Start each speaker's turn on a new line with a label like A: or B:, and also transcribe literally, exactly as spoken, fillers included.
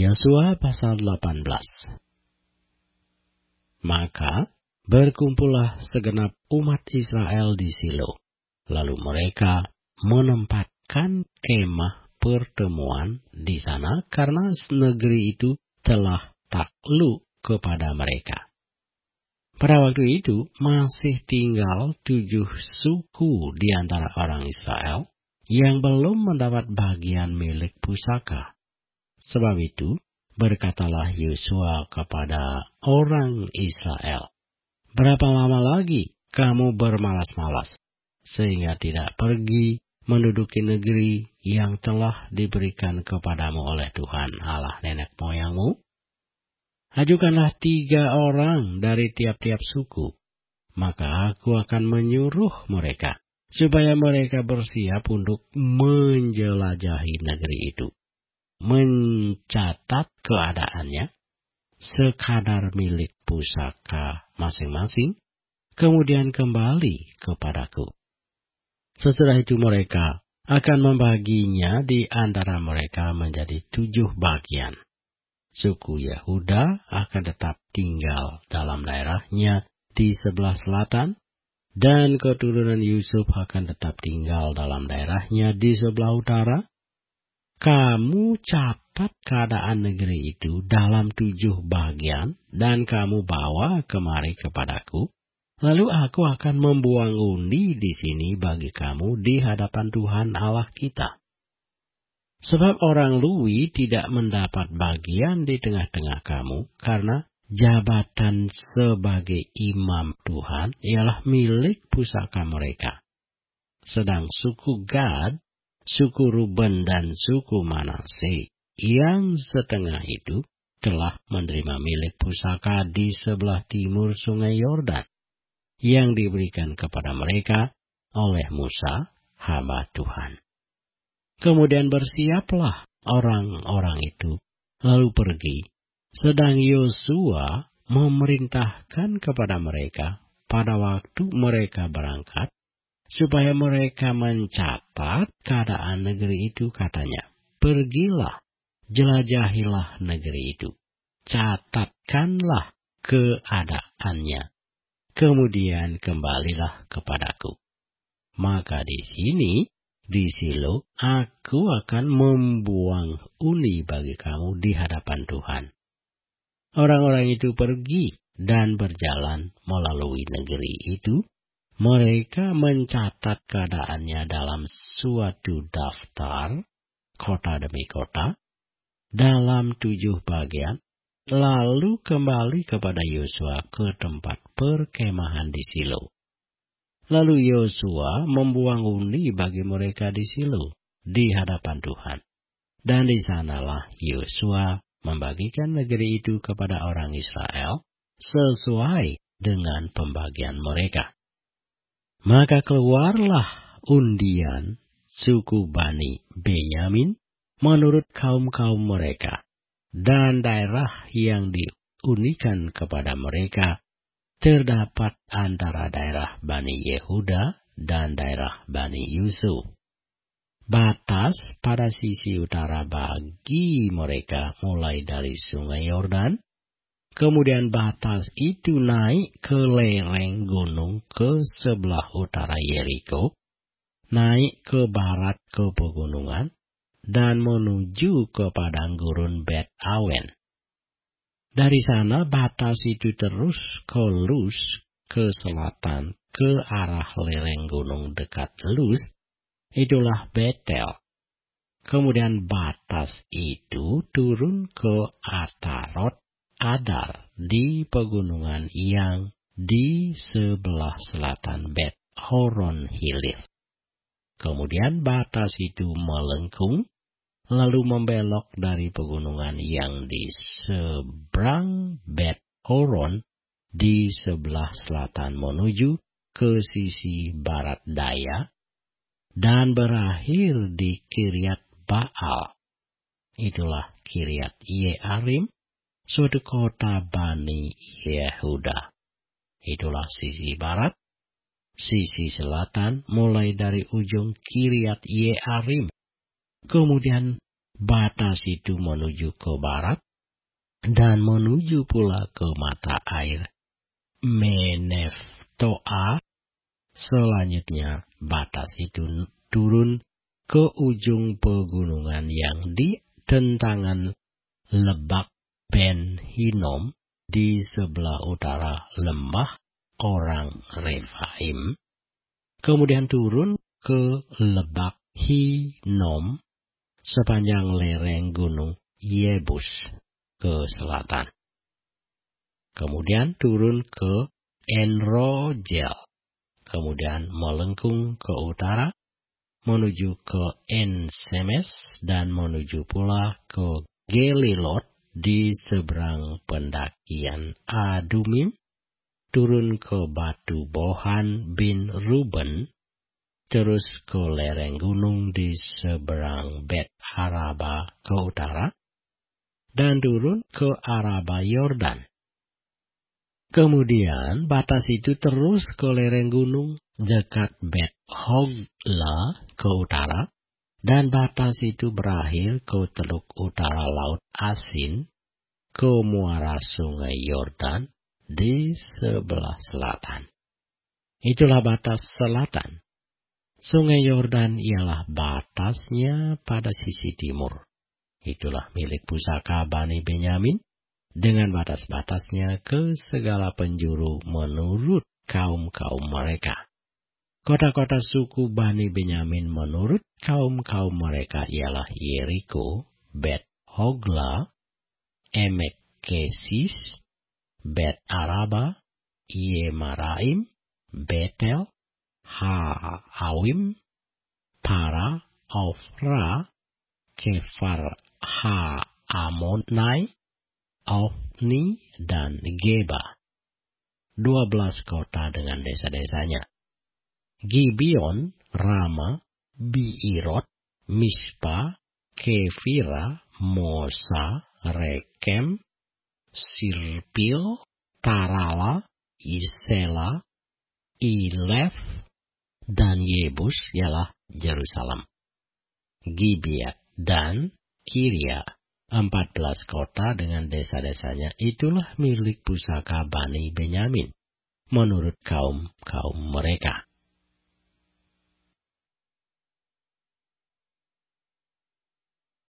A: Yosua pasal delapan belas. Maka berkumpullah segenap umat Israel di Silo. Lalu mereka menempatkan kemah pertemuan di sana karena negeri itu telah takluk kepada mereka. Pada waktu itu masih tinggal tujuh suku di antara orang Israel yang belum mendapat bagian milik pusaka. Sebab itu berkatalah Yosua kepada orang Israel, "Berapa lama lagi kamu bermalas-malas, sehingga tidak pergi menduduki negeri yang telah diberikan kepadamu oleh Tuhan Allah nenek moyangmu? Ajukanlah tiga orang dari tiap-tiap suku, maka aku akan menyuruh mereka, supaya mereka bersiap untuk menjelajahi negeri itu, mencatat keadaannya, sekadar milik pusaka masing-masing, kemudian kembali kepadaku. Sesudah itu mereka akan membaginya di antara mereka menjadi tujuh bagian. Suku Yehuda akan tetap tinggal dalam daerahnya di sebelah selatan, dan keturunan Yusuf akan tetap tinggal dalam daerahnya di sebelah utara. Kamu catat keadaan negeri itu dalam tujuh bagian, dan kamu bawa kemari kepadaku. Lalu aku akan membuang undi di sini bagi kamu di hadapan Tuhan Allah kita. Sebab orang Lewi tidak mendapat bagian di tengah-tengah kamu, karena jabatan sebagai imam Tuhan ialah milik pusaka mereka. Sedang suku Gad, suku Ruben dan suku Manase yang setengah itu telah menerima milik pusaka di sebelah timur sungai Yordan, yang diberikan kepada mereka oleh Musa, hamba Tuhan. Kemudian bersiaplah orang-orang itu, lalu pergi. Sedang Yosua memerintahkan kepada mereka pada waktu mereka berangkat, supaya mereka mencatat keadaan negeri itu, katanya, "Pergilah, jelajahilah negeri itu, catatkanlah keadaannya, kemudian kembalilah kepadaku." Maka di sini, di Silo, aku akan membuang undi bagi kamu di hadapan Tuhan. Orang-orang itu pergi dan berjalan melalui negeri itu. Mereka mencatat keadaannya dalam suatu daftar, kota demi kota, dalam tujuh bagian, lalu kembali kepada Yosua ke tempat perkemahan di Silo. Lalu Yosua membuang undi bagi mereka di Silo, di hadapan Tuhan. Dan di sanalah Yosua membagikan negeri itu kepada orang Israel sesuai dengan pembagian mereka. Maka keluarlah undian suku Bani Benyamin menurut kaum-kaum mereka, dan daerah yang diundikan kepada mereka terdapat antara daerah Bani Yehuda dan daerah Bani Yusuf. Batas pada sisi utara bagi mereka mulai dari sungai Yordan, kemudian batas itu naik ke lereng gunung ke sebelah utara Yeriko, naik ke barat ke pegunungan, dan menuju ke padang gurun Bet Awen. Dari sana batas itu terus ke Luz, ke selatan, ke arah lereng gunung dekat Luz, itulah Betel. Kemudian batas itu turun ke Atarot Adar di pegunungan yang di sebelah selatan Bet Horon Hilir. Kemudian batas itu melengkung, lalu membelok dari pegunungan yang di seberang Bet Horon di sebelah selatan menuju ke sisi barat daya, dan berakhir di Kiryat Baal. Itulah Kiryat Yearim, suatu kota Bani Yehuda. Itulah sisi barat. Sisi selatan mulai dari ujung Kiryat Yearim, kemudian batas itu menuju ke barat, dan menuju pula ke mata air Meneftoa. Selanjutnya batas itu turun ke ujung pegunungan yang di tentangan Lebak Ben Hinom di sebelah utara lembah orang Refaim, kemudian turun ke Lebak Hinom sepanjang lereng gunung Yebus ke selatan. Kemudian turun ke Enrogel, kemudian melengkung ke utara, menuju ke Ensemes, dan menuju pula ke Gelilot di seberang pendakian Adumim, turun ke Batu Bohan bin Ruben, terus ke lereng gunung di seberang Bet Araba ke utara, dan turun ke Araba Yordan. Kemudian batas itu terus ke lereng gunung dekat Bet Hogla ke utara, dan batas itu berakhir ke teluk utara Laut Asin, ke muara sungai Yordan di sebelah selatan. Itulah batas selatan. Sungai Yordan ialah batasnya pada sisi timur. Itulah milik pusaka Bani Benyamin, dengan batas-batasnya ke segala penjuru menurut kaum-kaum mereka. Kota-kota suku Bani Benyamin menurut kaum-kaum mereka ialah Yeriko, Bet Hogla, Emek Kesis, Bet Araba, Yemaraim, Betel, Ha-Awim, Para, Ofra, Kefar Ha-Amonai, Ofni, dan Geba. Dua belas kota dengan desa-desanya. Gibeon, Rama, Biirot, Mispa, Kefira, Mosa, Rekem, Sirpil, Tarala, Isela, Ilef, dan Yebus ialah Yerusalem. Gibeat dan Kiria, empat belas kota dengan desa-desanya, itulah milik pusaka Bani Benyamin menurut kaum-kaum mereka.